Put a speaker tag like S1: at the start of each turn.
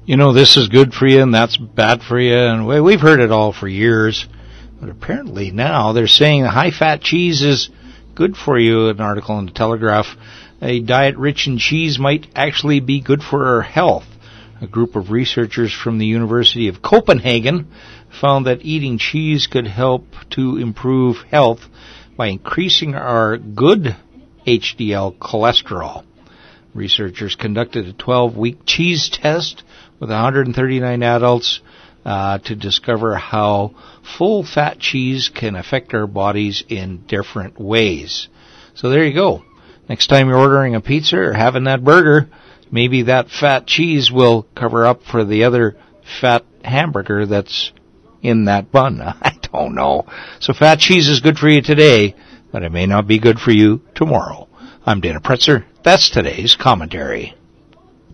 S1: You know, this is good for you and that's bad for you, and we've heard it all for years. But apparently now they're saying high-fat cheese is good for you. An article in the Telegraph. A diet rich in cheese might actually be good for our health. A group of researchers from the University of Copenhagen found that eating cheese could help to improve health by increasing our good HDL cholesterol. Researchers conducted a 12-week cheese test with 139 adults to discover how full-fat cheese can affect our bodies in different ways. So there you go. Next time you're ordering a pizza or having that burger, maybe that fat cheese will cover up for the other fat hamburger that's in that bun. I don't know. So fat cheese is good for you today, but it may not be good for you tomorrow. I'm Dana Pretzer. That's today's commentary.